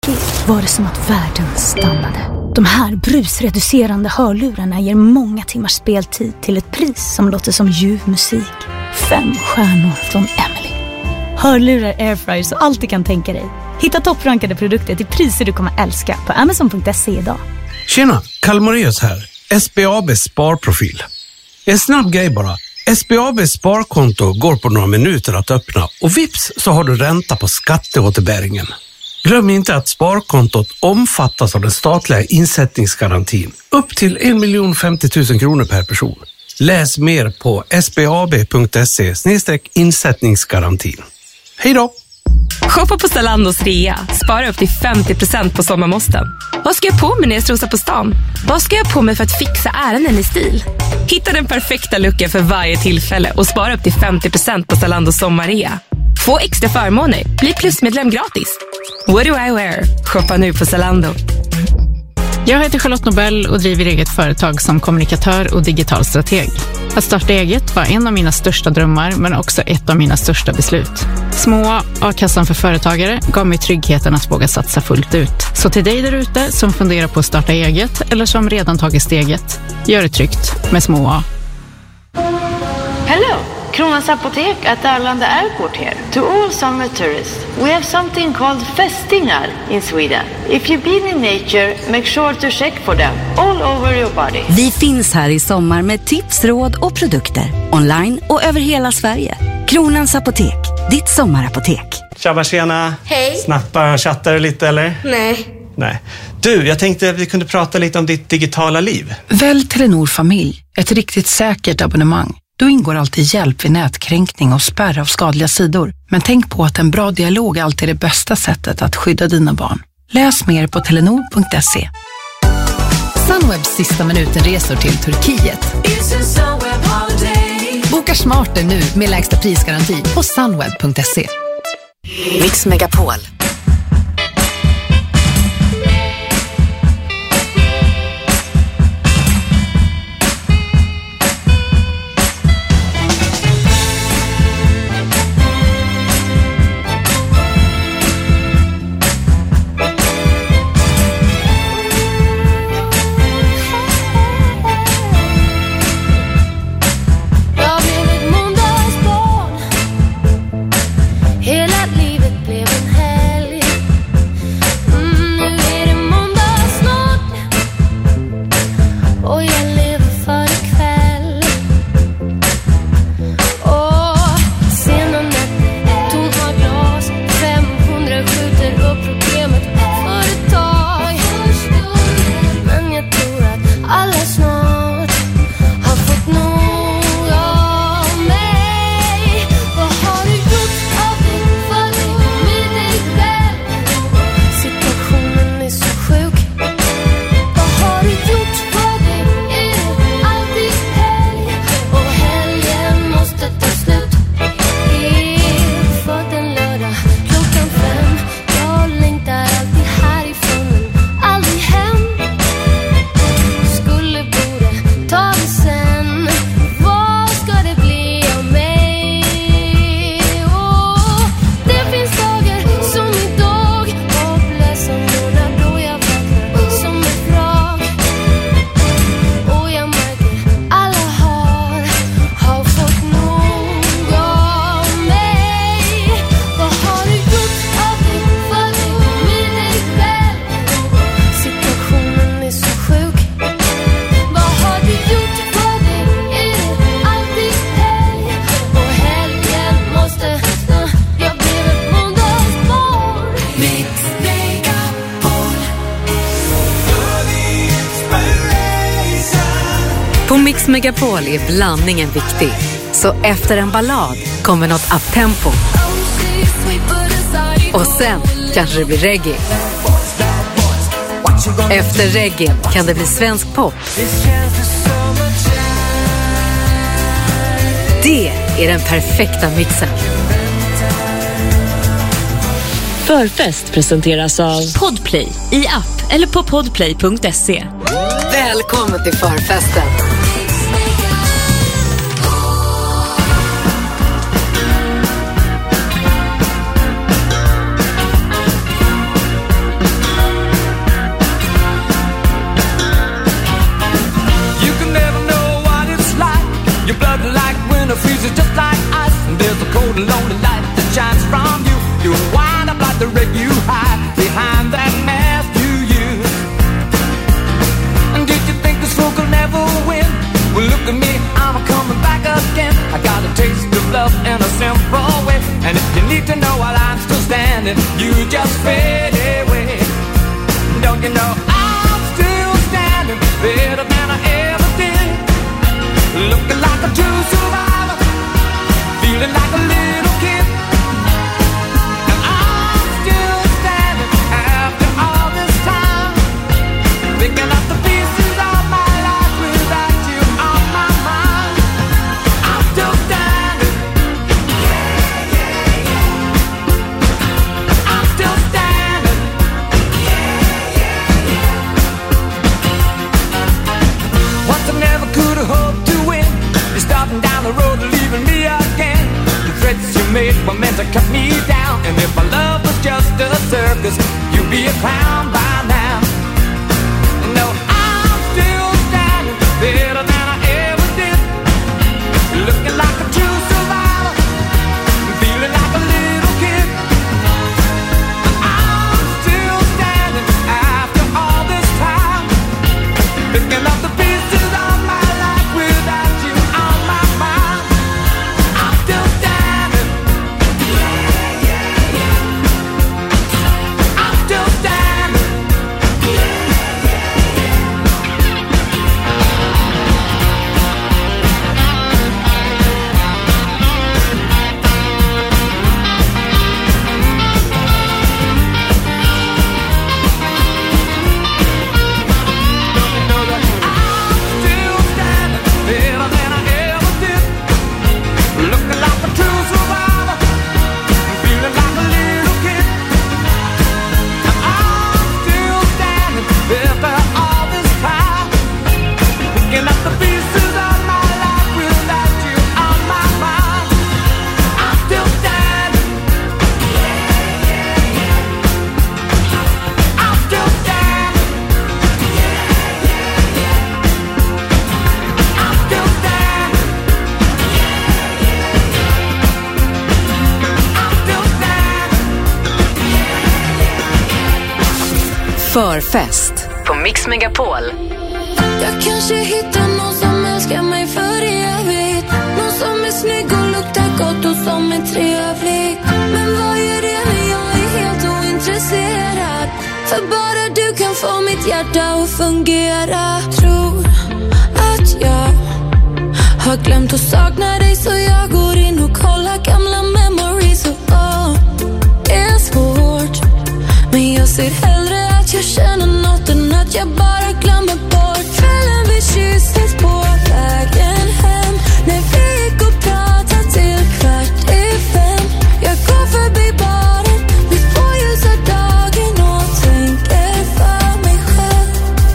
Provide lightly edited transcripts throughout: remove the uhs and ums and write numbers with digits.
steg var det som att världen stannade. De här brusreducerande hörlurarna ger många timmars speltid till ett pris som låter som ljuv musik. 5 stjärnor från Emily. Hörlurar, airfryer och allt du kan tänka dig. Hitta topprankade produkter till priser du kommer älska på Amazon.se idag. Tjena, Kalmarius här. SBAB Sparprofil. En snabb grej bara. SBABs sparkonto går på några minuter att öppna och vips så har du ränta på skatteåterbäringen. Glöm inte att sparkontot omfattas av den statliga insättningsgarantin upp till 1 050 000 kronor per person. Läs mer på sbab.se/insättningsgarantin. Hej då! Shoppa på Zalandos rea. Spara upp till 50% på sommarmåsten. Vad ska jag på mig när jag strosar på stan? Vad ska jag på mig för att fixa ärenden i stil? Hitta den perfekta looken för varje tillfälle och spara upp till 50% på Zalandos sommarrea. Få extra förmåner. Bli plusmedlem gratis. What do I wear? Shoppa nu på Zalando. Jag heter Charlotte Nobel och driver eget företag som kommunikatör och digital strateg. Att starta eget var en av mina största drömmar men också ett av mina största beslut. Små A-kassan för företagare gav mig tryggheten att våga satsa fullt ut. Så till dig där ute som funderar på att starta eget eller som redan tagit steget, gör det tryggt med Små A. Hello, Kronans Apotek at Arlanda Airport here. To all summer tourists, we have something called fästingar in Sweden. If you've been in nature, make sure to check for them all over your body. Vi finns här i sommar med tips, råd och produkter. Online och över hela Sverige. Kronans Apotek, ditt sommarapotek. Tjaba, tjena. Hej. Snappar och chattar lite, eller? Nej. Du, jag tänkte att vi kunde prata lite om ditt digitala liv. Välj Telenor Familj, ett riktigt säkert abonnemang. Då ingår alltid hjälp vid nätkränkning och spärr av skadliga sidor. Men tänk på att en bra dialog alltid är det bästa sättet att skydda dina barn. Läs mer på telenor.se. Sunwebs sista minuten-resor till Turkiet. Boka smarter nu med lägsta prisgaranti på sunweb.se. Mix Megapol. På Mix Megapol är blandningen viktig. Så efter en ballad kommer något uptempo. Och sen kanske det blir reggae. Efter reggae kan det bli svensk pop. Det är den perfekta mixen. Förfest presenteras av Podplay i app eller på podplay.se. Välkommen till förfesten. be a clown by now. No, I'm still standing better than I ever did. Looking like a true survivor, feeling like a little kid. I'm still standing after all this time, picking up the pieces of my life without you on my mind. I'm still standing. I'm still standing. Better than I ever did. Looking like a true survivor, feeling like a little kid. I'm still standing after all this time, picking up the pieces of my life without you on my mind. I'm still standing. I'm still standing. I'm still standing. Förfest på Mix Megapol. Jag kanske hittar någon som älskar mig för evigt. Någon som är snygg och luktar gott och som är trevlig. Men vad är det när jag är helt ointresserad? För bara du kan få mitt hjärta att fungera. Tror att jag har glömt att sakna dig, så jag går in och kollar gamla memories. Och det är svårt, men jag ser hellre att jag känner något än att jag bara glömmer bort. Kvällen vi kysstes på vägen hem, när vi gick och pratade till 4:15. Jag går förbi baren mitt på ljusa dagen och tänker för mig själv.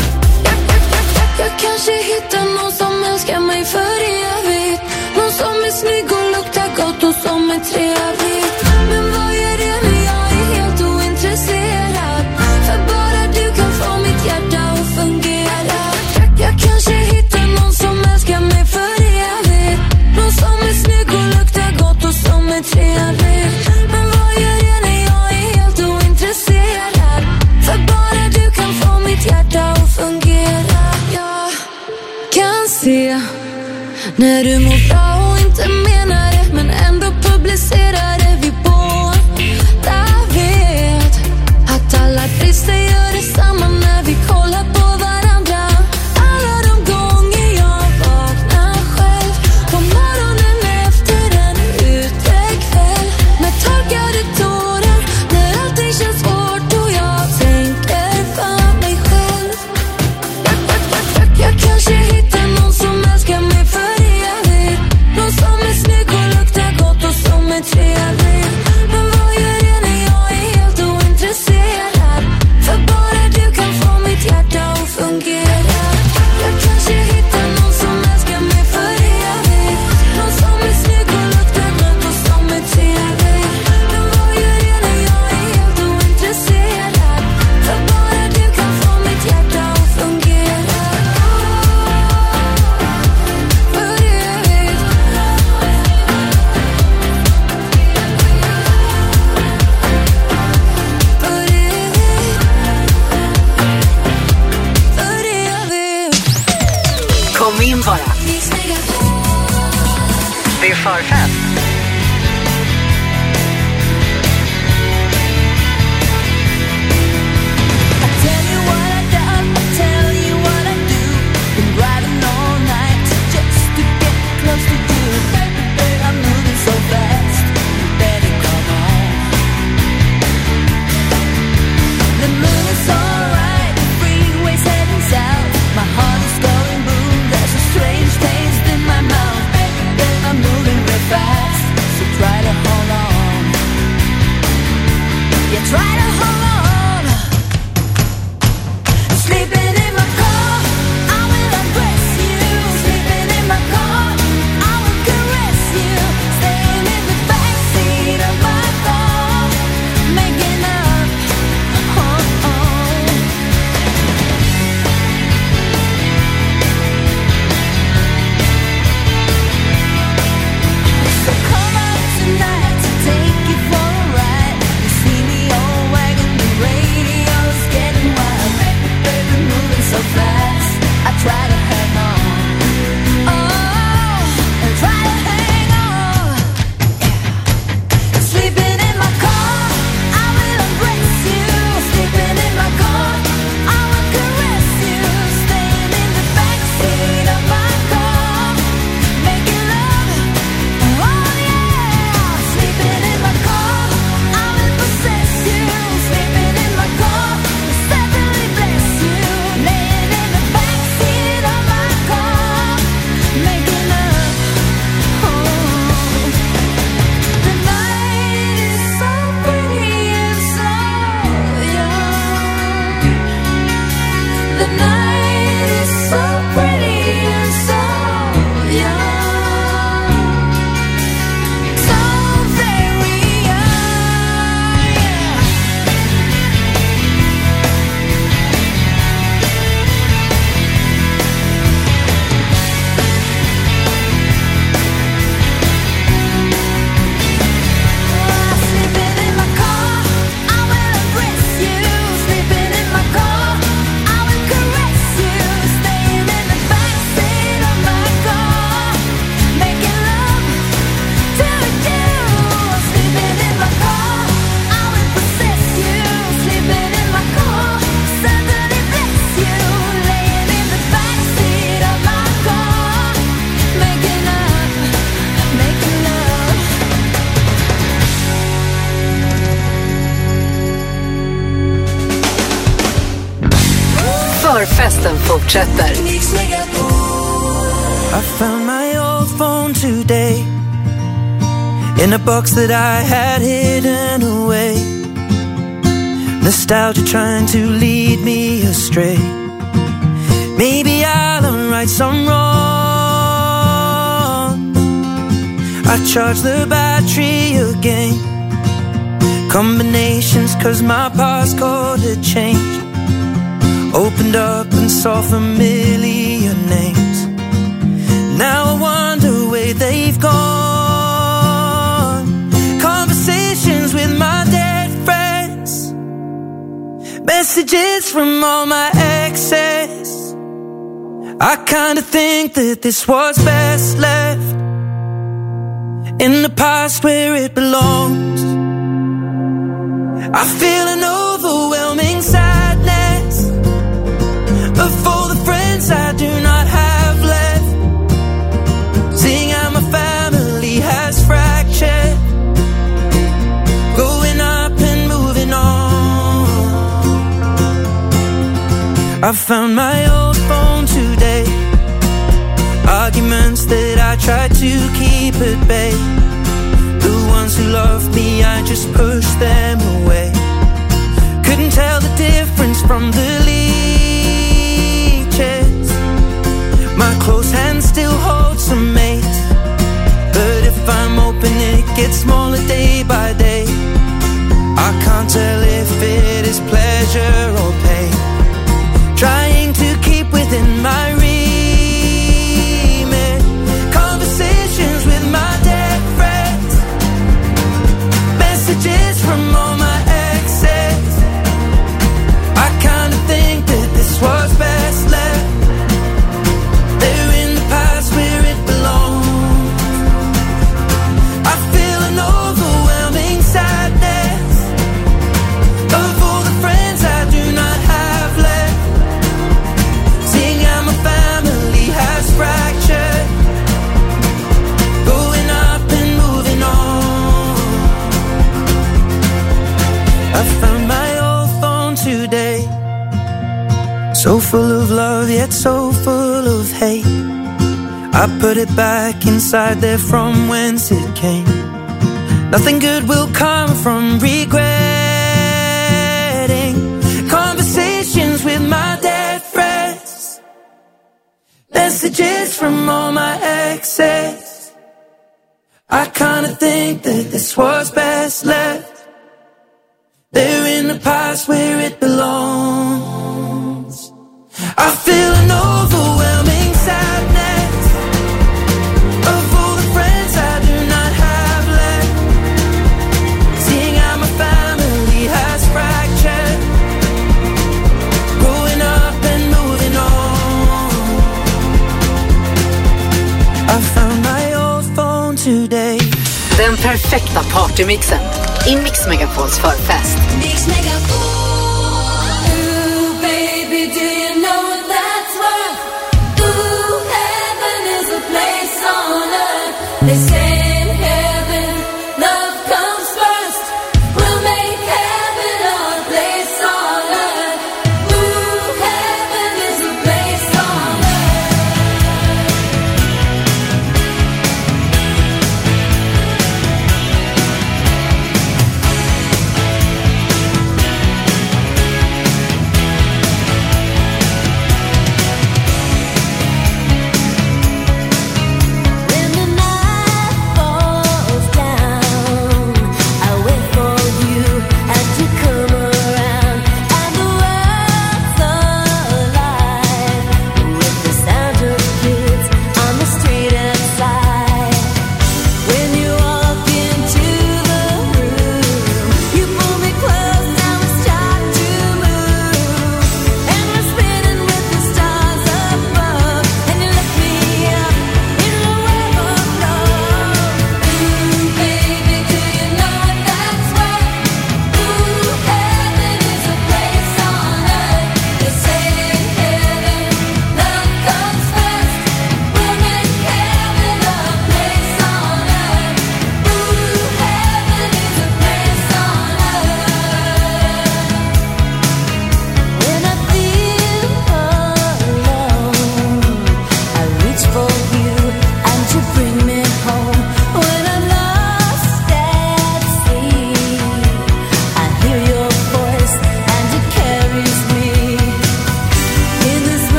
Jag kanske hittar någon som älskar mig för evigt. Någon som är snygg och luktar gott och som är trevlig. Men vad är det när jag är helt ointresserad? För bara du kan få mitt hjärta att fungera. Jag kanske hittar någon som älskar mig för evigt. Någon som är snygg och luktar gott och som är trevlig. Men vad gör jag när jag är helt ointresserad? För bara du kan få mitt hjärta att fungera. Jag kan se när du mår bra och inte menar det, men ändå publicerar det. Vi båda vet att alla brister gör detsamma när vi kollar på varandra. Alla de gånger jag vaknar själv på morgonen efter en utekväll, med torkade tårar, när allting känns svårt och jag tänker för mig själv. Jag kanske hittar någon som älskar mig för evigt. Någon som är snygg och luktar gott och som är trevlig. Men vad gör jag när jag är helt ointresserad? För bara du kan få mitt hjärta att fungera. Jag kanske hittar någon som älskar mig för evigt. Någon som är snygg och luktar gott och som är trevlig. Men vad gör jag när jag är helt ointresserad? För bara du kan få mitt hjärta att fungera. För evigt. För evigt. Kom in bara. Det är förfest. My heart is going boom. There's a strange taste in my mouth. I'm moving real fast. Förfesten fortsätter. I found my old phone today in a box that I had hidden away. Nostalgia trying to lead me astray. Maybe I'll right some wrong. I charge the battery again. Combinations cause my passcode had changed. Opened up and saw familiar names. Now I wonder where they've gone. Conversations with my dead friends. Messages from all my exes. I kinda think that this was best left in the past where it belongs. I feel an overwhelming sadness of all the friends I do not have left. Seeing how my family has fractured, growing up and moving on. I found my old phone today. Arguments that I tried to keep at bay. The ones who loved me, I just pushed them away. Couldn't tell the difference from the leeches. My close hand still holds some mates, but if I'm open it gets smaller day by day. I can't tell if it is pleasure or pain. Trying to keep within my remit. Conversations with my dead friends. Messages from all my exes. I kinda think that this was best left. They're in the past where it belongs. I feel an overwhelming sadness of all the friends I do not have left. Seeing how my family has fractured, going up and moving on. I found my old phone today, so full of love yet so full of hate. I put it back inside there from whence it came. Nothing good will come from regretting. Conversations with my dead friends. Messages from all my exes. I kinda think that this was best left. They're in the past where it belongs. I feel an overwhelming sadness of all the friends I do not have left. Seeing how my family has fractured, growing up and moving on. I found my old phone today. Den perfekta partymixen i Mix Megapols förfest. Mix Megapol. Ooh, baby, do you know what that's worth? Ooh, heaven is a place on earth. They say in heaven, love comes first. We'll make heaven our place on earth. Ooh, heaven is a place on earth.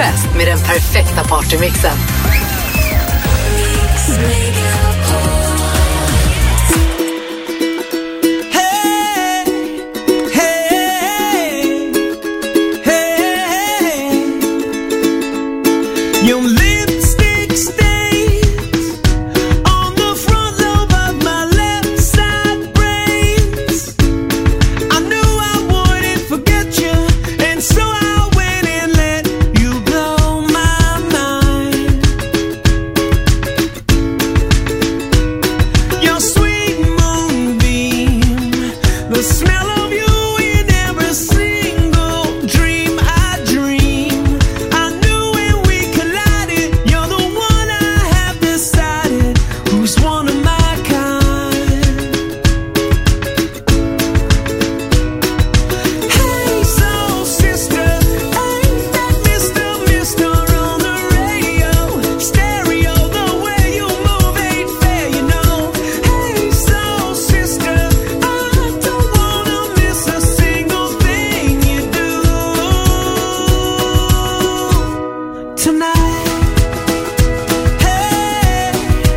förfest med den perfekta partymixen. Your lipstick stains on the front lobe of my left side brains. I knew I wouldn't forget you, and so I went and let you blow my mind. Your sweet moonbeam, the smell of you in every single dream I dream. I knew when we collided, you're the one I have decided who's one of my kind. Hey, soul sister, ain't that Mr. on the radio? Stereo, the way you move ain't fair, you know. Hey, soul sister, I don't wanna miss a single thing you do tonight. Hey,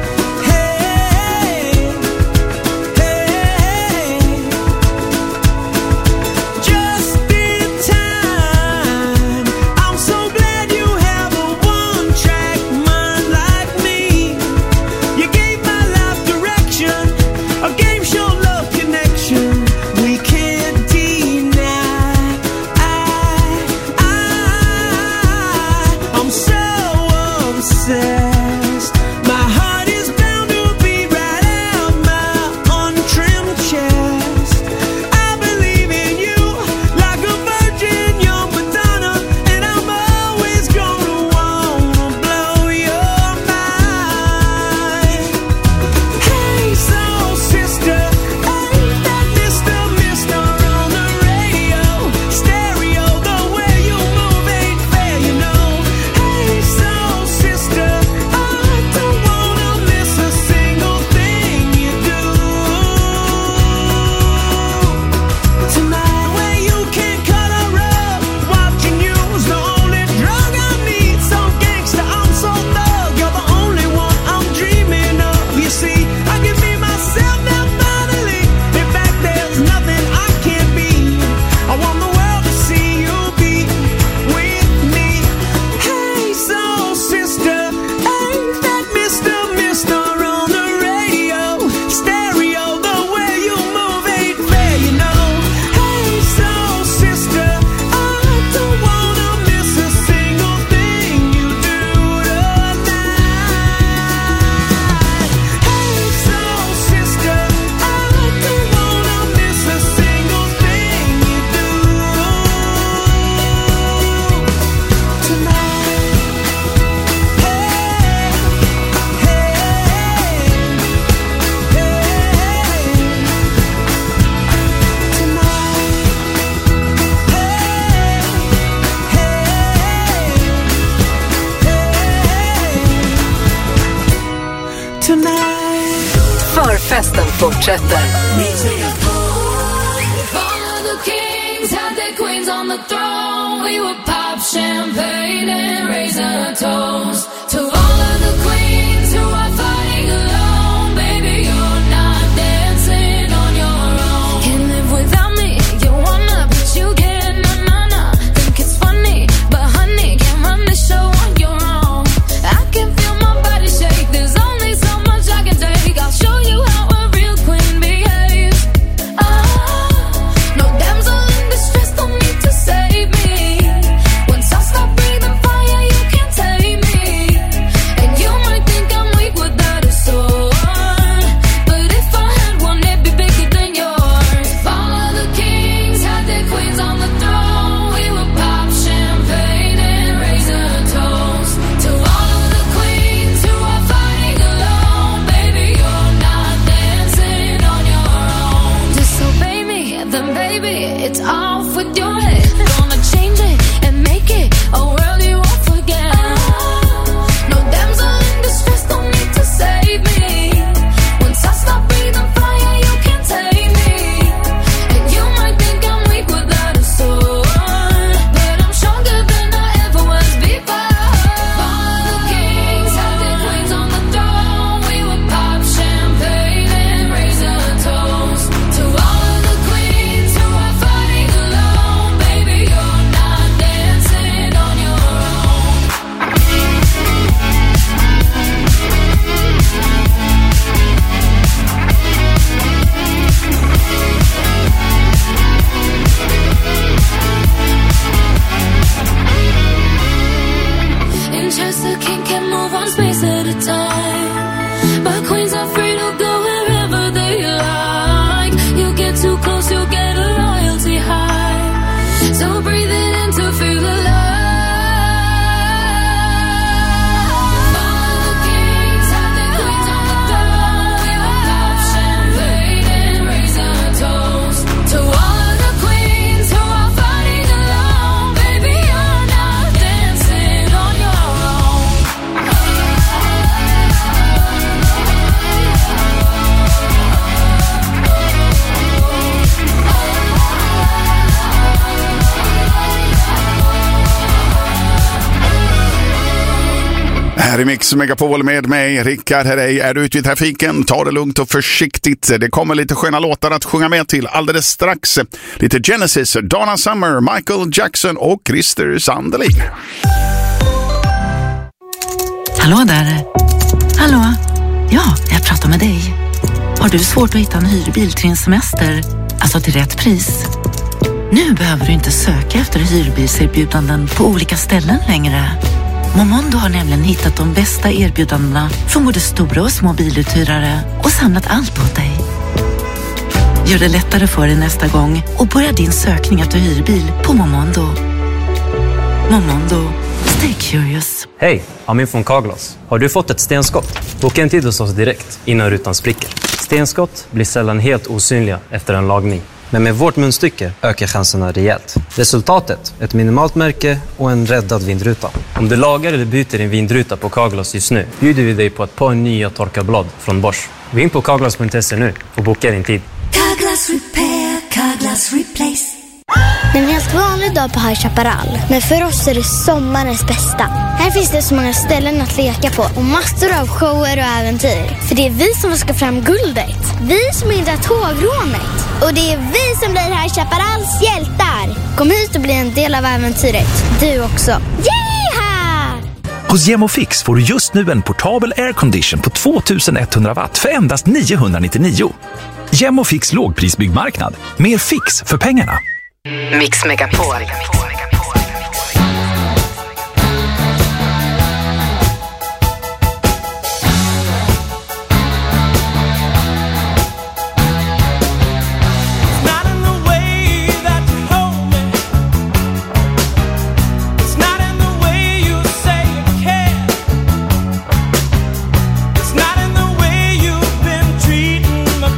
hey, hey, just in time. I'm so glad you have a one-track mind like me. You gave my life direction, a game show love connection we can't deny. I'm so obsessed. My heart is bound to be right out my untrimmed chest. I believe in you like a virgin, young Madonna, and I'm always gonna wanna blow your mind. Hey, soul sister, ain't that Mr. on the radio? Stereo, the way you move ain't fair, you know. Hey, soul sister, I don't wanna miss a single thing you do tonight. When you can't cut a rug, watching you's the only drug I need. So gangsta, I'm so thug, you're the only one I'm dreaming of. You see, I can be myself now finally. In fact, there's nothing I can't be. I want the world to see you be with me. Hey, soul sister, ain't that Mr. on the radio? Stereo, the way you move ain't fair, you know. Hey, soul sister, I don't wanna miss a single thing you do tonight. Hey, soul sister, I don't wanna miss a single thing you do tonight. Förfesten fortsätter. All of the kings had their queens on the throne. We would pop champagne and raise a toast to all of the queens who are fighting alone. Baby, you're not dancing on your own. Can't live without me. You wanna, but you can't. Na. Think it's funny, but honey, can't run the show on your own. I can feel my body shake. There's only so much I can take. I'll show you how a real queen behaves. No damsel in distress, don't need to save me. Once I stop breathing fire, Just a king can move one space at a time. But queens are free to go wherever they like. You get too close, you'll get a royalty high. So breathe it in to feel the love. Här är Mix Megapol med mig, Rickard. Här är du ute i trafiken. Ta det lugnt och försiktigt. Det kommer lite sköna låtar att sjunga med till alldeles strax. Lite Genesis, Donna Summer, Michael Jackson och Christer Sanderling. Hallå där. Hallå? Ja, jag pratar med dig. Har du svårt att hitta en hyrbil till din semester? Alltså till rätt pris? Nu behöver du inte söka efter hyrbilserbjudanden på olika ställen längre. Momondo har nämligen hittat de bästa erbjudandena från både stora och små biluthyrare och samlat allt åt dig. Gör det lättare för dig nästa gång och börja din sökning efter hyrbil på Momondo. Momondo. Stay curious. Hej, Amin från Carglass. Har du fått ett stenskott? Boka en tid hos oss direkt innan rutan spricker. Stenskott blir sällan helt osynliga efter en lagning. Men med vårt munstycke ökar chanserna rejält. Resultatet, ett minimalt märke och en räddad vindruta. Om du lagar eller byter din vindruta på Carglass just nu, bjuder vi dig på ett par nya torkarblad från Bosch. Gå in på carglass.se nu och boka din tid. Carglass Repair, Carglass Replace. Det är en helt vanlig dag på High Chaparral. Men för oss är det sommarens bästa. Här finns det så många ställen att leka på och massor av shower och äventyr. För det är vi som ska fram guldet. Vi som hindrar tågrånet. Och det är vi som blir High Chaparrals hjältar. Kom hit och bli en del av äventyret. Du också. Yeah! Hos Gemofix får du just nu en portabel aircondition på 2100 watt för endast 999. Gemofix lågprisbyggmarknad. Mer fix för pengarna. Mix Megapol.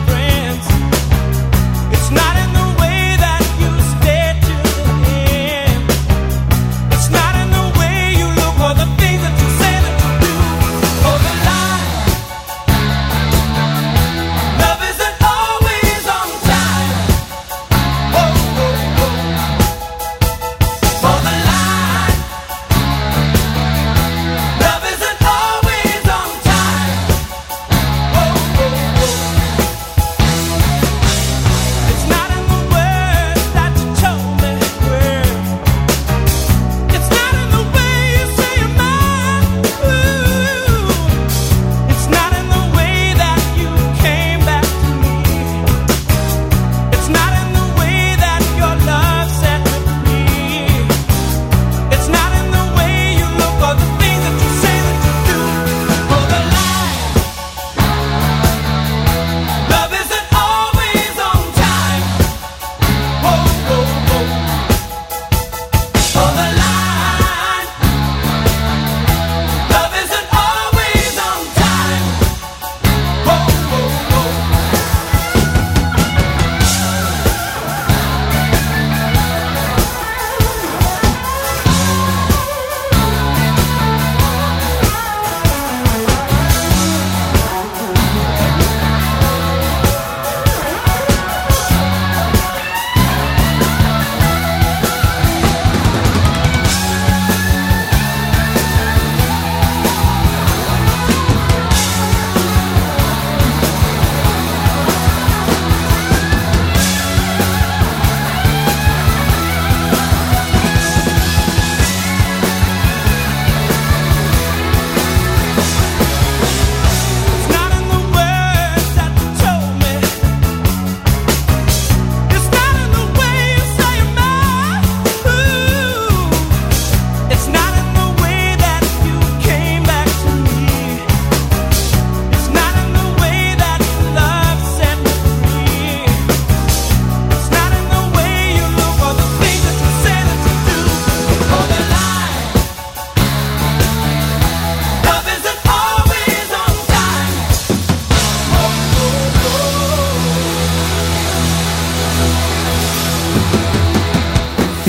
It's not in the way that you stay to the end.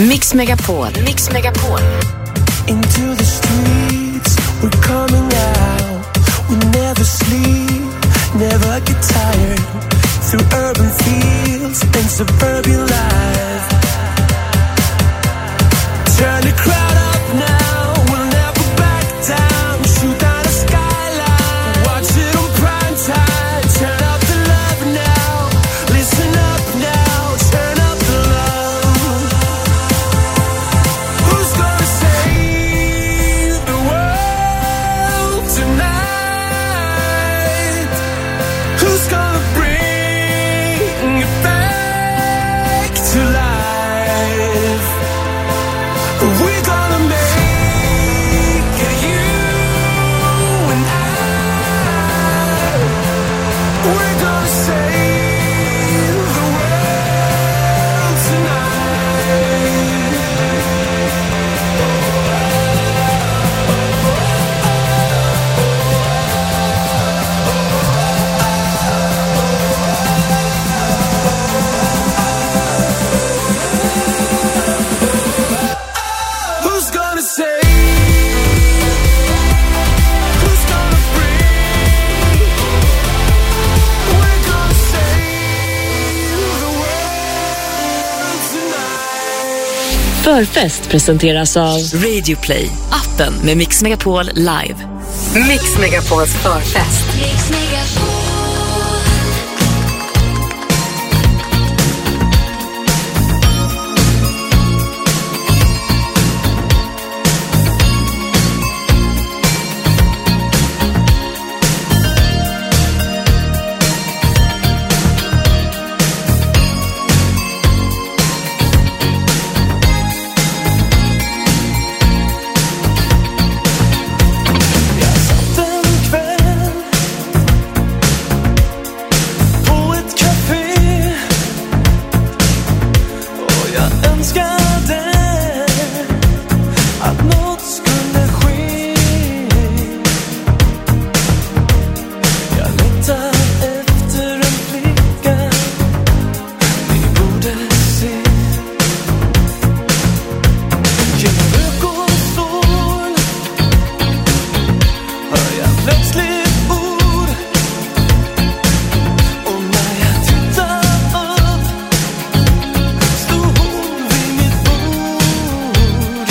Mix Megapol. Mix Megapol. Into the streets, we're coming out. We never sleep, never get tired. Through urban fields and suburban life. Turn the crowd up now, we'll never back down. Shoot down the skyline, watch it on prime time. Turn up the love now, listen up now. Turn up the love. Who's gonna save the world tonight? Who's gonna bring it back to life? We're gonna make it, you and I. We're gonna save the world tonight. Who's gonna save? Who's gonna bring? We're gonna save the world tonight. Förfest presenteras av Radio Play, appen med Mix Megapol live. Mix Megapols förfest. Mix Megapol. Den kväll på ett café och jag önskade att något skulle ske. Jag längtar efter en flicka vi borde se. Genom rök och sol hör jag plötsligt ord. Och när jag tittar upp stod hon vid mitt bord.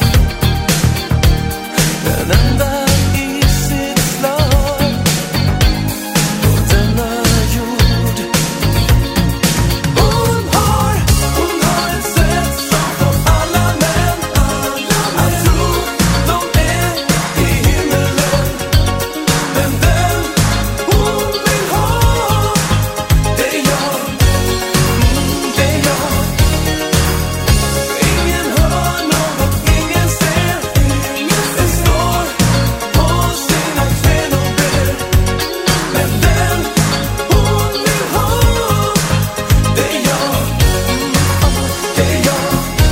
Den enda i sitt slag på denna jord. Hon har ett sätt som får alla män att tro de är i himmelen. Men den hon vill ha, det är jag, det är jag. Ingen hör något, ingen ser, den står på sina knän och ber. Men den hon vill ha, det är jag, det är jag.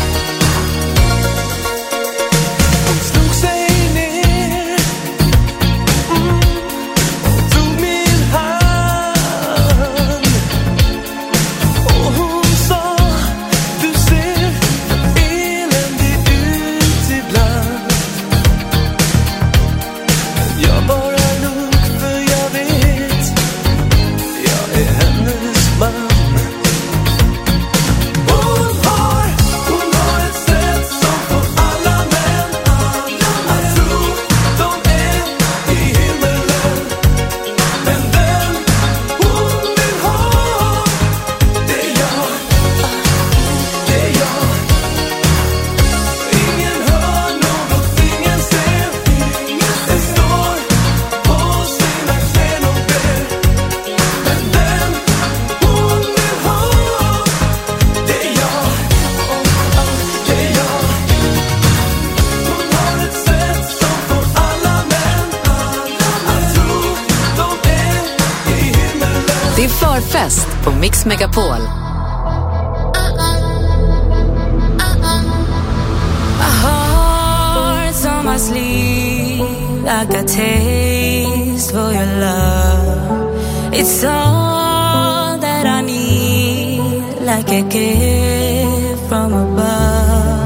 Hon slog sig ner och tog min hand. Och hon sa, du ser eländig ut ibland. Men jag bara lugg för jag vet, jag är hennes man. Hon har ett sätt som får alla män att tro de är i himmelen. Men den hon vill ha, det är jag, det är jag. Ingen hör något, ingen ser, den står på sina knän och ber. Men den hon vill ha, det är jag, det är jag. Hon har ett sätt som får alla män att tro de är i himmelen. Det är förfest på Mix Megapol. My heart's on my sleeve. I got taste for your love. It's all that I need, like a gift from above.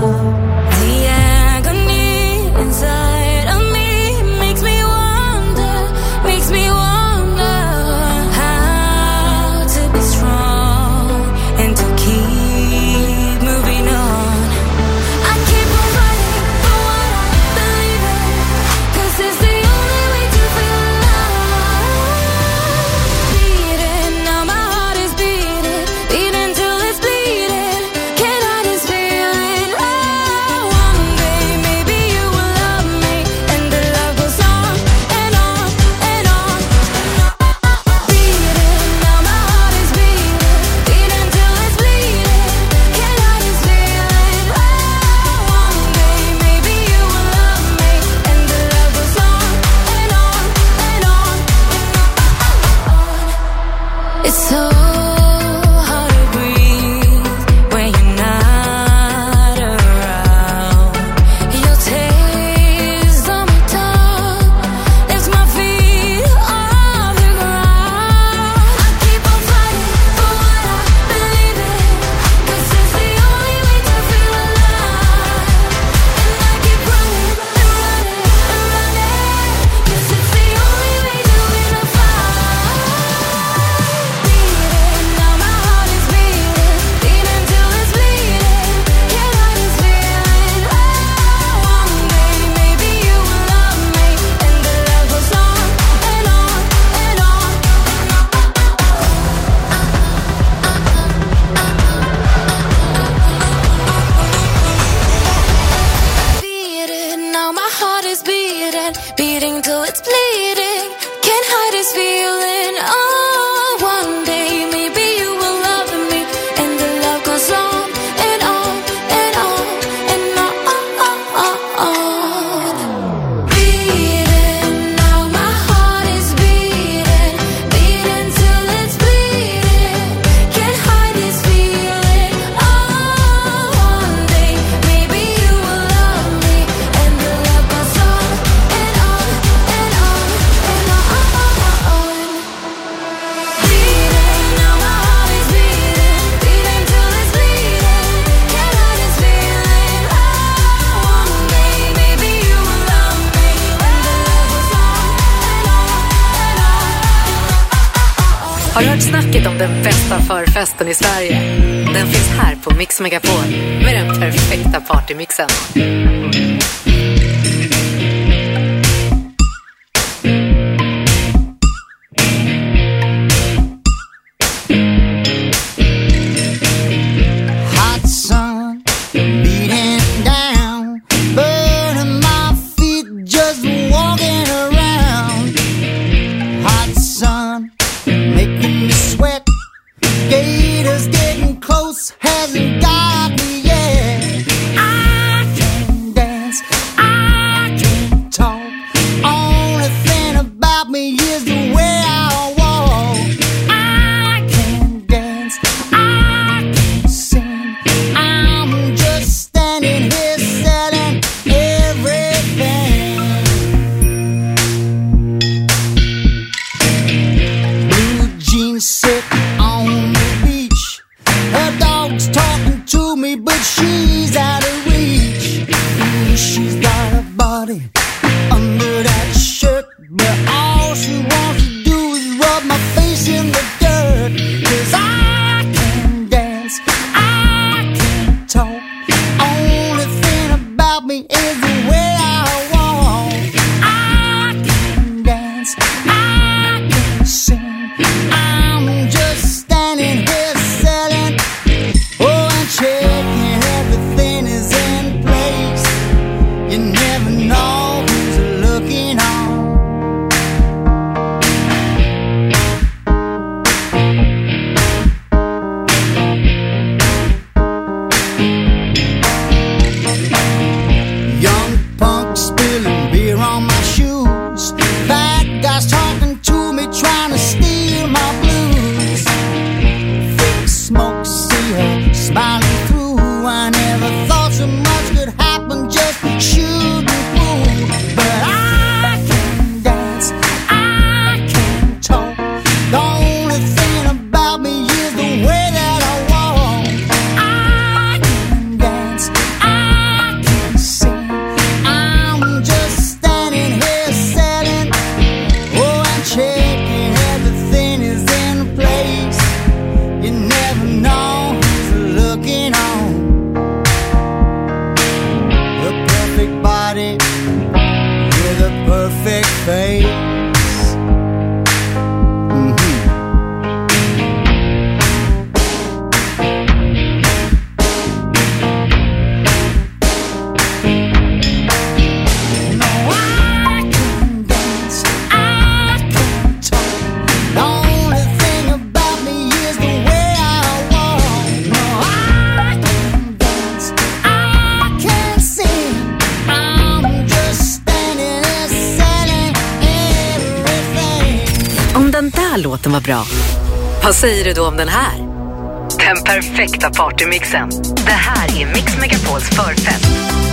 It's so hard to breathe when you're not around. Your taste on my tongue lifts my feet off the ground. I keep on fighting for what I believe in, 'cause it's the only way to feel alive. And I keep running and running and running, 'cause it's the only way to win a fight. Beating, now my heart is beating, beating till it's bleeding. Can't hide this feeling. Oh, one day maybe you will love me, and the love goes on and on and on. Beating, now my heart is beating, beating till it's bleeding. Can't hide this feeling. Oh, one day maybe you will love me, and the love goes on and on and on and on. Beating, now my heart is beating, beating till it's bleeding. Can't hide this feeling. Oh, one day maybe you will love me, and the love goes on and on and on and on. Beating, now my heart is beating, beating till it's bleeding. Can't hide this feeling. Oh, one day maybe you will love me, and the love goes on and on. Har du hört snacket om den bästa förfesten i Sverige? Den finns här på Mix Megapol med den perfekta partymixen. Hot sun beating down, burning my feet just walking around. Hot sun making me sweat, gators getting close, hasn't got me yet. I can dance, I can talk, only thing about me is the way I walk. I can dance, I can sing, I'm just standing here selling everything. Blue jeans sit on the beach, her dog's talking to me, but she's out of reach. She's got a body under that shirt, but all she wants to do is rub my face in the dirt. 'Cause I can dance, I can talk, only thing about me is the way I walk. I can dance, I can sing, I'm just standing here selling, oh, and checking everything is in place. You never know who's looking on. Young punk spilling beer on my shoes, bad guys talking to me, trying to steal my blues. Thick smoke, see her smiling through. I never thought so much could happen, just shooting through. But I can dance, I can talk, the only thing about me is the way that I walk. I can dance, I can sing, I'm just standing here selling, oh, and checking everything is in place. You never know who's looking on. The perfect body with a perfect face. No, I can dance, I can talk, the only thing about me is the way I walk. No, I can dance, I can sing, I'm just standing there selling everything. Om den där låten var bra, Vad säger du då om den här? Den perfekta partymixen. Det här är Mix Megapols förfest.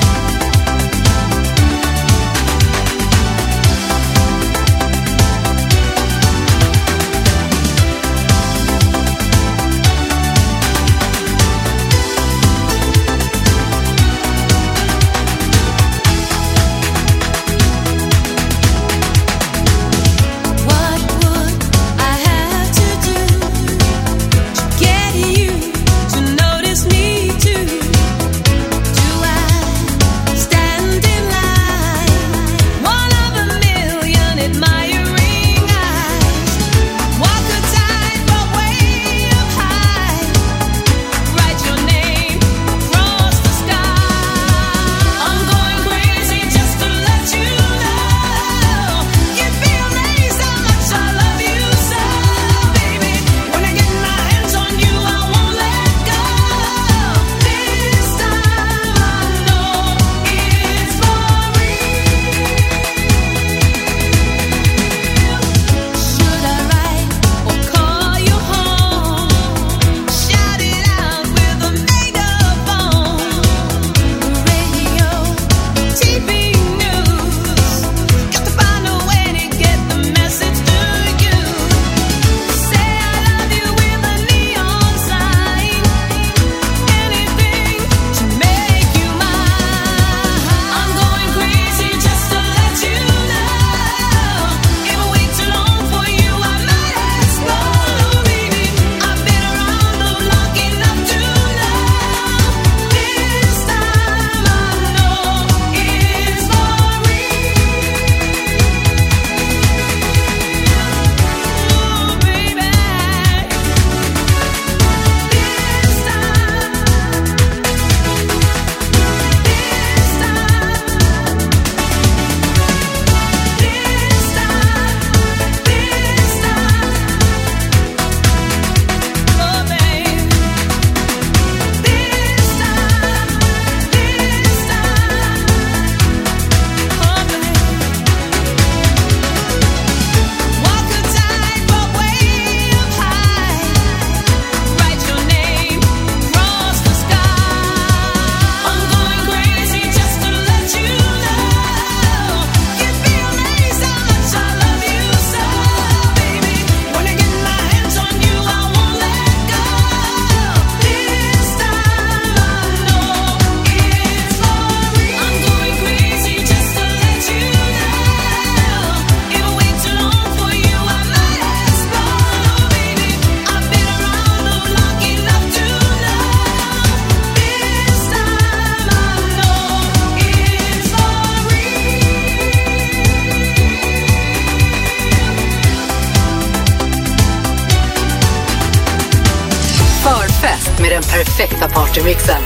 Med den perfekta partymixen.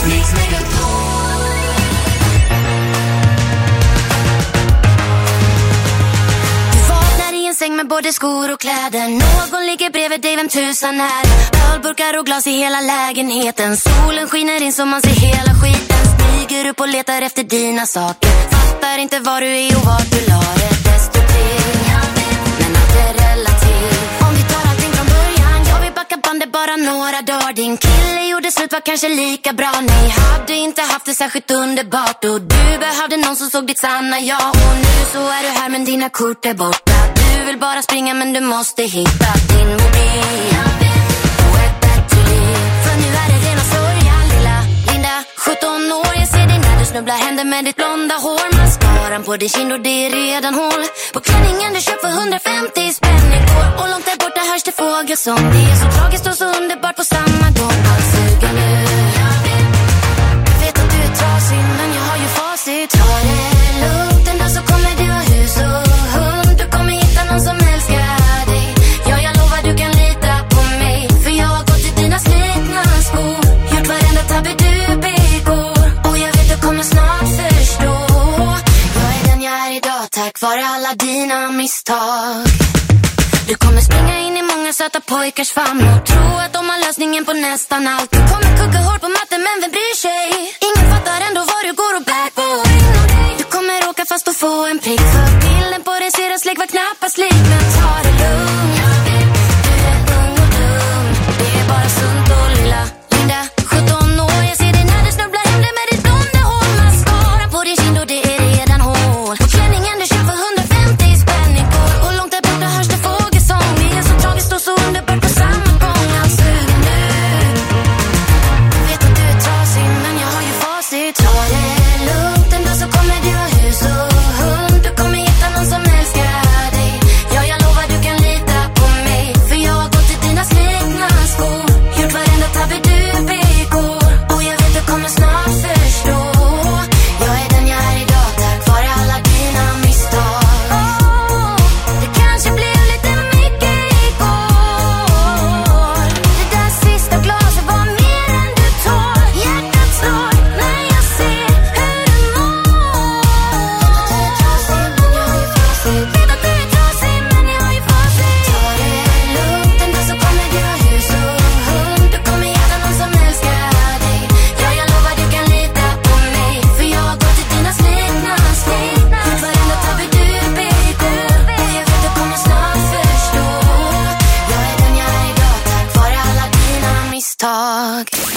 Du vaknar i en säng med både skor och kläder. Någon ligger bredvid dig, vem tusan är? Ölburkar och glas i hela lägenheten. Solen skiner in så man ser hela skiten. Stiger upp och letar efter dina saker. Fattar inte var du är och vart du la det. Destruktiv, men allt är relativt. Om vi tar allting från början, jag vill backa bandet bara några dagar. Din kille gjorde slut, var kanske lika bra. Nej, hade inte haft det särskilt underbart. Och du behövde någon som såg ditt sanna jag. Och nu så är du här men dina kort är borta. Du vill bara springa men du måste hitta din mobil och ett bättre liv. För nu är det rena sorgen, lilla Linda, 17 år. Jag ser dig när du snubblar händer med ditt blonda hår. Mascaran på din kind och det är redan hål på klänningen du köpt för 150 spänn igår. Och långt där borta hörs det fågelsång. Det är så tragiskt och så underbart på samma gång. Allt suger nu. Jag vet att du är trasig men jag har ju facit. Ta det lugnt, en dag så kommer du ha hus och hund. Du kommer hitta någon som älskar dig. Ja, jag lovar du kan lita på mig. För jag har gått i dina slitna skor. Gjort varenda tabbe du begår. Och jag vet du kommer snart förstå. Jag är den jag är idag tack vare alla dina misstag. Du kommer springa in i många söta pojkars famn och tro att de har lösningen på nästan allt. Du kommer kugga hårt på matten men vem bryr sig? Ingen fattar ändå vad du går och bär på. Du kommer åka fast och få en prick. För bilden på dig ser en släck var knappast lik. Men ta det lugnt. Du är ung och du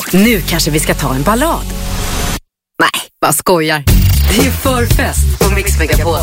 Nu kanske vi ska ta en ballad. Nej, vad skojar. Det är ju förfest på Mix Megapol.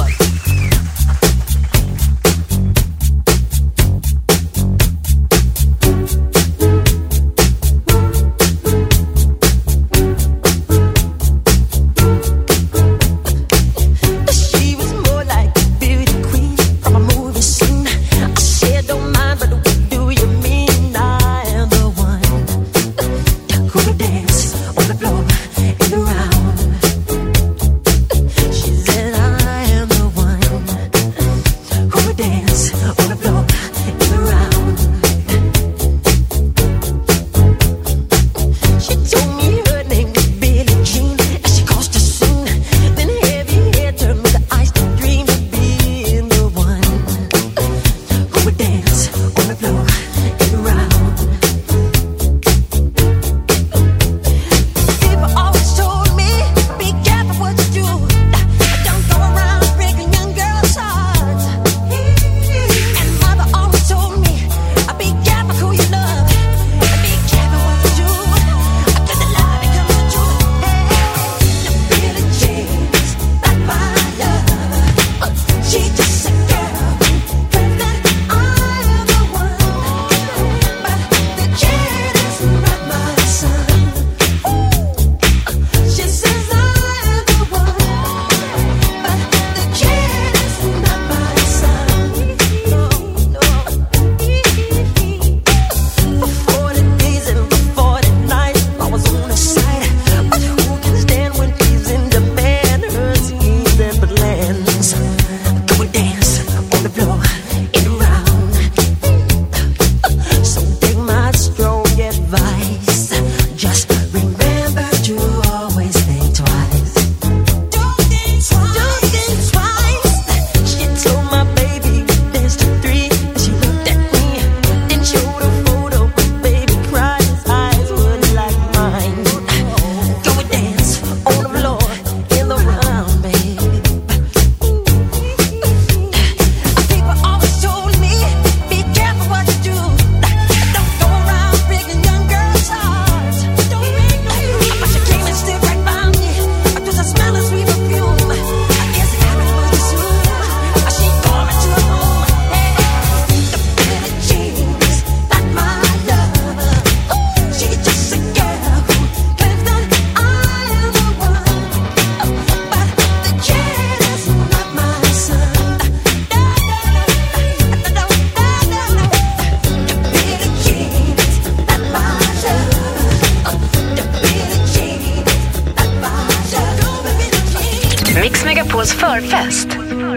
Mix Megapols förfest.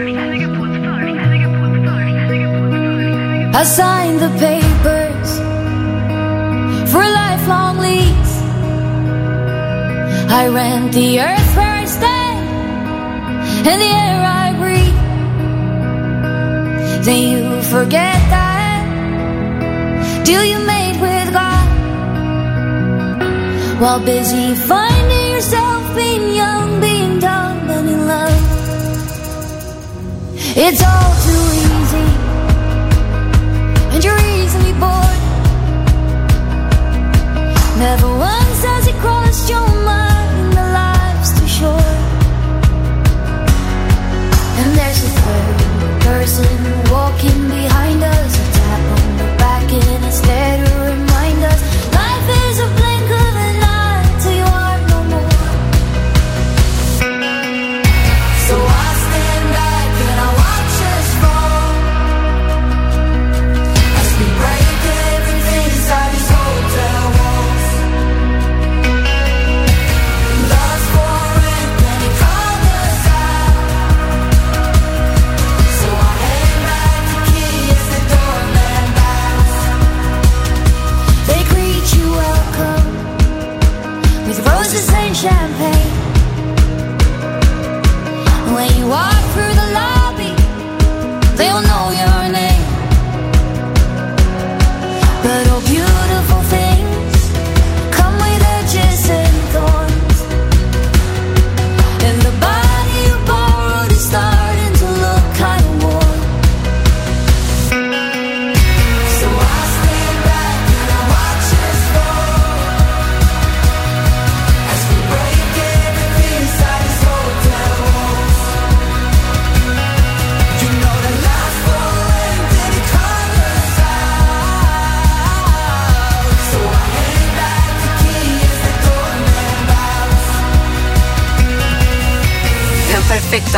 I signed the papers for a lifelong lease. I rent the earth where I stand and the air I breathe. Then you forget that deal you made with God, while busy finding yourself being young, being dumb and in love. It's all too easy, and you're easily bored. Never once has it crossed your mind that life's too short. And there's a third person walking behind us, a tap on the back and it's there to remind us life is a blink of an eye till you are no more. So I stand back and I watch us fall as we break everything inside these hotel walls.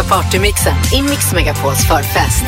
Partymixen i Mix Megapols förfest.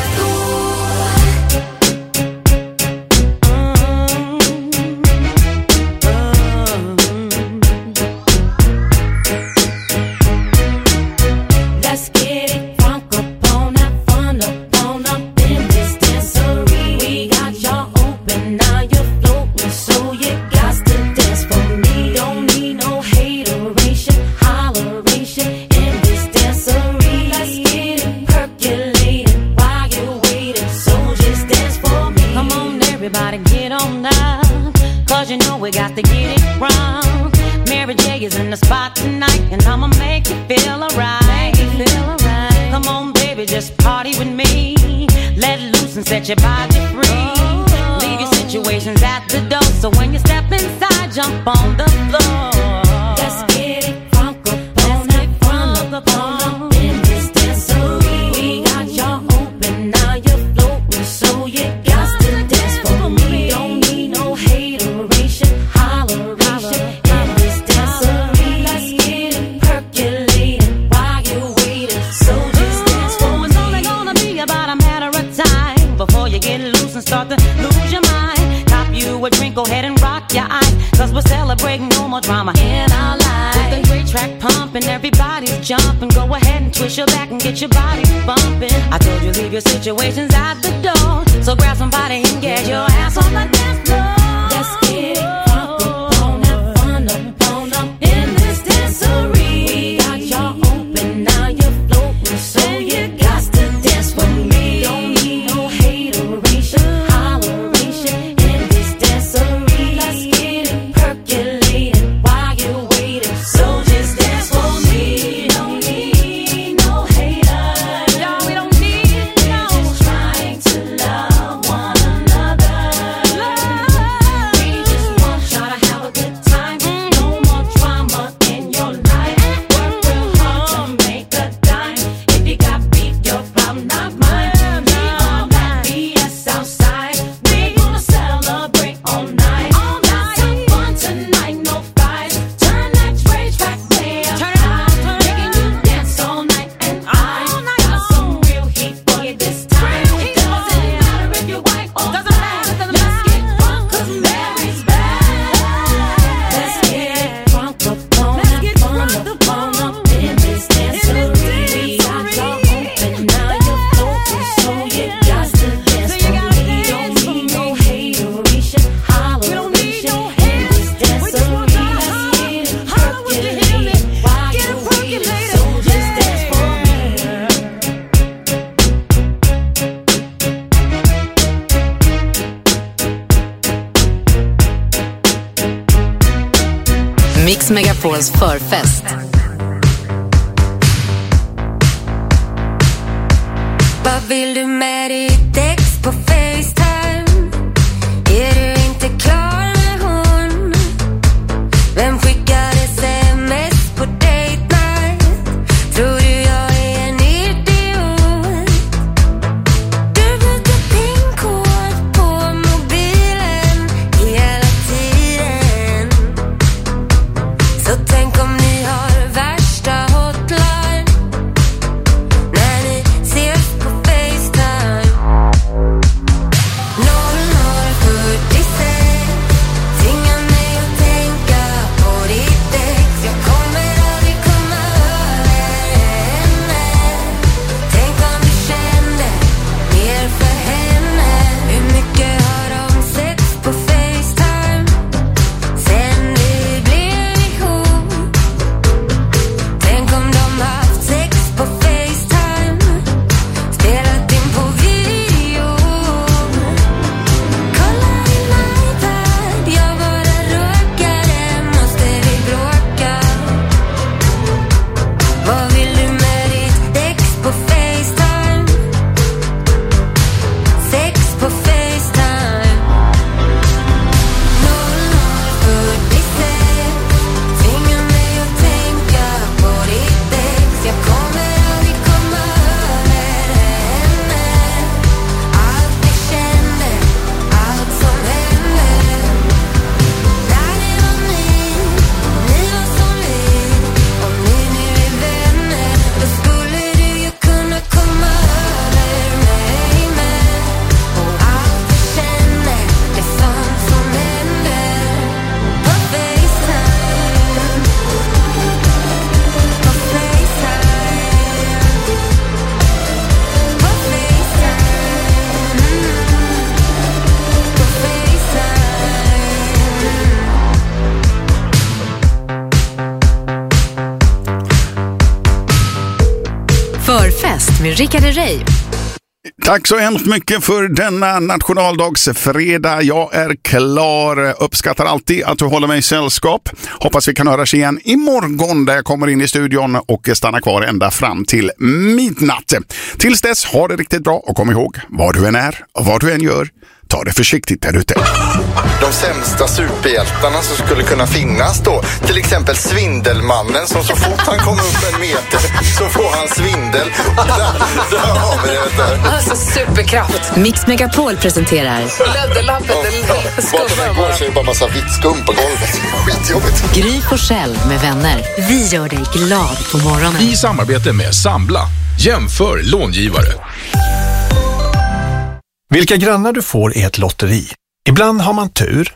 Set your body free. Leave your situations at the door. So when you step inside, jump on the floor. Let's get it crunk up on that front up on in this dancery. We got y'all open, now you're floating, so you got to dance for me. Don't need no hateration, holleration in this dancery. Let's get it percolating while you're waiting. So just dance for me. It's only gonna be about a matter of time before you get loose and start to lose your mind. Cop you a drink, go ahead and rock your eyes, cause we're celebrating no more drama in our lives. With a great track pumping, everybody's jumping. Go ahead and twist your back and get your body bumping. I told you leave your situations at the door, so grab somebody and get your ass on the dance floor. Let's get it crunk up on that fun up in this dancery. We got y'all open, now you're floating, so you got to dance with me. Don't need no hateration, holleration in this dancery. Let's get it percolating while you're waiting. So just dance for me. Don't need no haters. Y'all, we don't need no. We're just trying to love one another. We just want y'all to have a good time. No more drama in your life. Work real hard to make a dime. If you got beef, your problem, not mine. Leave all that BS outside. We gonna celebrate all night. Let's have fun tonight, no fights. Turn that rage back way up high. Making you dance all night, and I got some real heat for you this time. It doesn't matter if you're white or black. Let's get drunk 'cause Mary's back. Let's get drunk up on that fun up in this dancery. We got y'all open, now you're floating, so you got to dance for me. Don't need no hateration, holleration in this dancery. Let's get it percolating while you're waiting, so just dance for me. Mix Megapols förfest. Vad vill du med ditt ex på FaceTime? Är du inte klar med hon? Vem skickar sms på date night? Tror du jag är en idiot? Du byter pinkod på mobilen hela tiden. Så tänk om ni har värsta hotline när ni ses på FaceTime. Rickard Herrey. Tack så hemskt mycket för denna nationaldagsfredag. Jag är klar. Uppskattar alltid att du håller mig i sällskap. Hoppas vi kan höras igen imorgon där jag kommer in i studion och stannar kvar ända fram till midnatt. Tills dess, ha det riktigt bra och kom ihåg, vad du än är och vad du än gör, ta det försiktigt där ute. De sämsta superhjältarna som skulle kunna finnas då. Till exempel Svindelmannen som så fort han kommer upp en meter så får han svindel. Där har vi det, vet du. Alltså superkraft. Mix Megapol presenterar Läderlappen. Bakom den går så är det bara massa vitt skum på golvet. Skitjobbigt. Gry Forssell med vänner. Vi gör dig glad på morgonen. I samarbete med Sambla. Jämför långivare. Vilka grannar du får är ett lotteri. Ibland har man tur.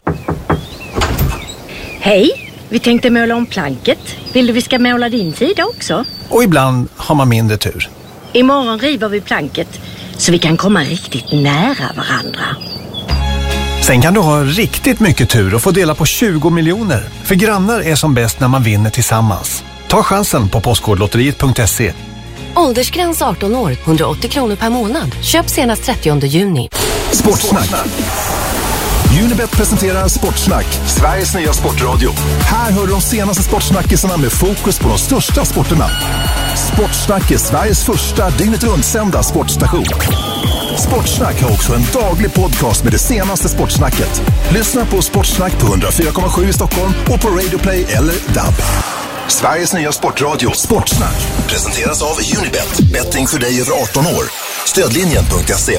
Hej, vi tänkte måla om planket. Vill du vi ska måla din sida också? Och ibland har man mindre tur. Imorgon river vi planket så vi kan komma riktigt nära varandra. Sen kan du ha riktigt mycket tur och få dela på 20 miljoner. För grannar är som bäst när man vinner tillsammans. Ta chansen på postkodlotteriet.se. Åldersgräns 18 år, 180 kronor per månad. Köp senast 30 juni. Sportsnack. Unibet presenterar Sportsnack, Sveriges nya sportradio. Här hör du de senaste sportsnackisarna med fokus på de största sporterna. Sportsnack är Sveriges första dygnet rundsända sportstation. Sportsnack har också en daglig podcast med det senaste sportsnacket. Lyssna på Sportsnack på 104,7 i Stockholm och på Radio Play eller DAB. Sveriges nya sportradio Sportsnack presenteras av Unibet. Betting för dig över 18 år. Stödlinjen.se.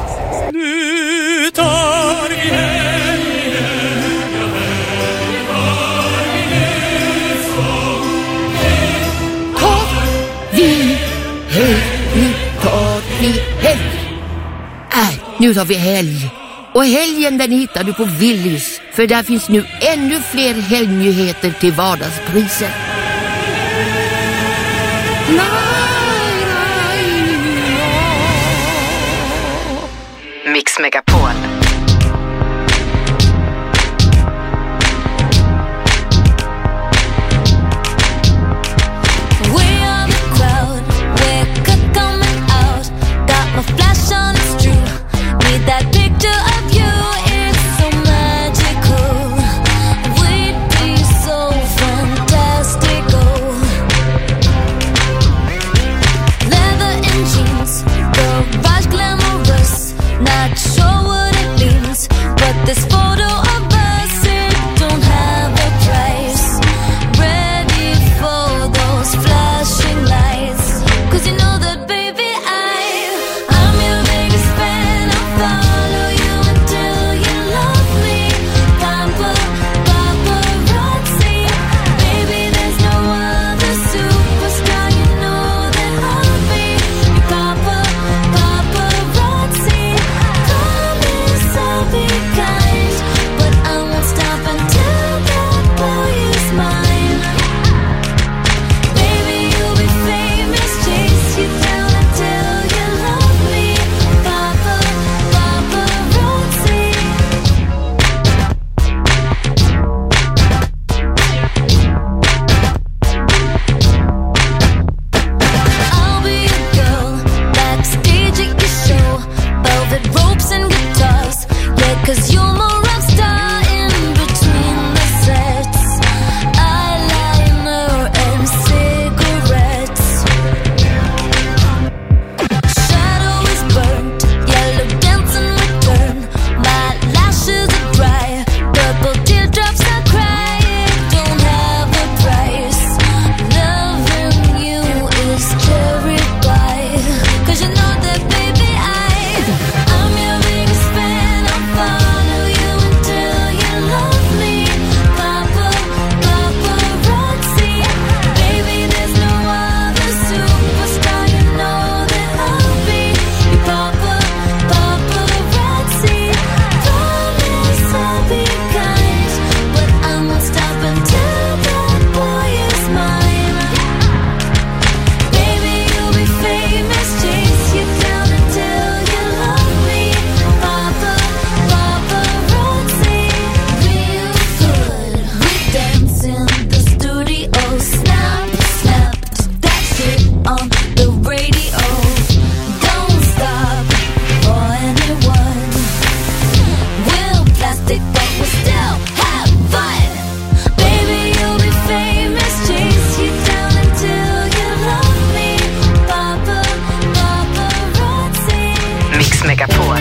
Nu tar vi nu tar vi helg. Och helgen den hittar du på Willys. För där finns nu ännu fler helgnyheter till vardagspriser. Mix Megapol. That picture of you is so magical. We'd be so fantastical. Leather and jeans, the rush glamorous. Not sure what it Mix Megapol.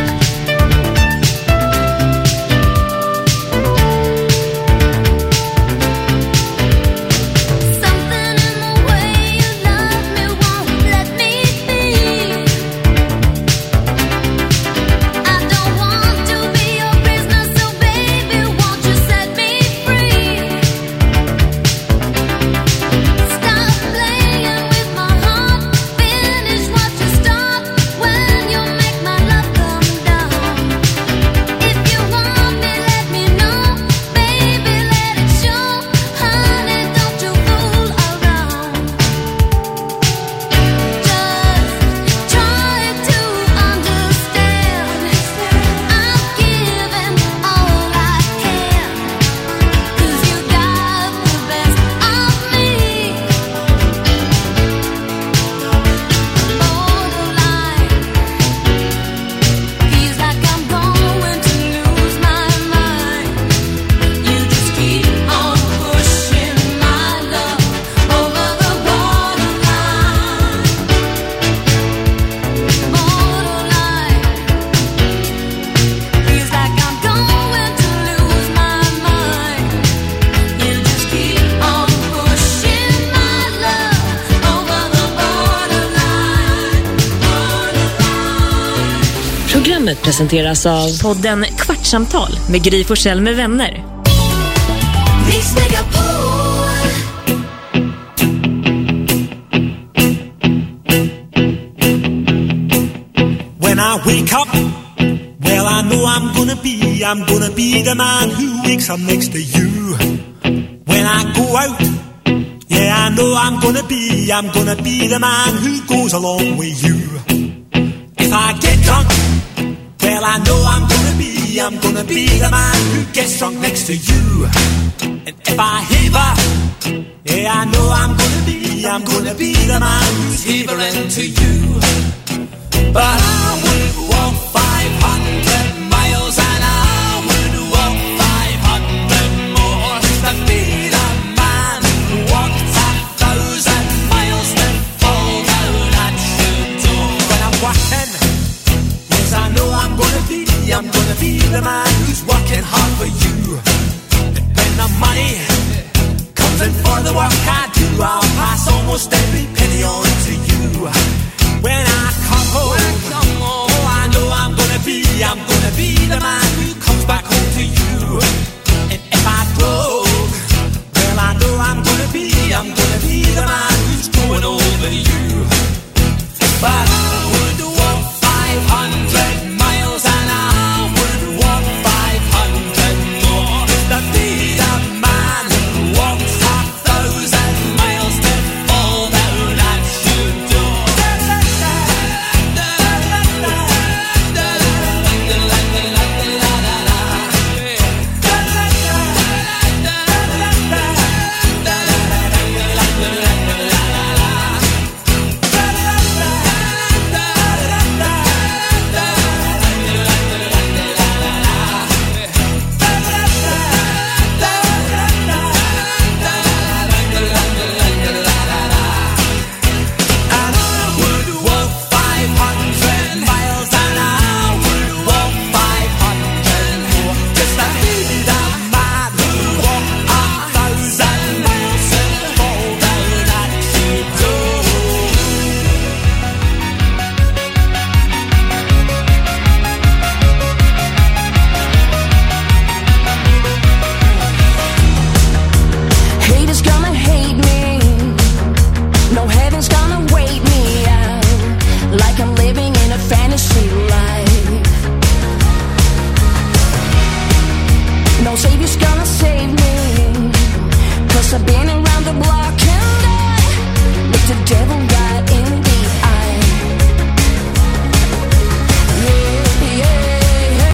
Programmet presenteras av podden Kvartsamtal med Gry Forssell med vänner. Mix Megapol. When I wake up, well I know I'm gonna be the man who wakes up next to you. When I go out, yeah I know I'm gonna be the man who goes along with you. If I get drunk, well, I know I'm gonna be the man who gets drunk next to you. And if I heaver, yeah, I know I'm gonna be the man who's heavering to you. But I would walk 500 miles and I would walk 500 more to be the man who walked 1,000 miles to fall down at your door. When I'm walking, I know I'm gonna be the man who's working hard for you. And when the money comes in for the work I do, I'll pass almost every penny on to you. When I come home,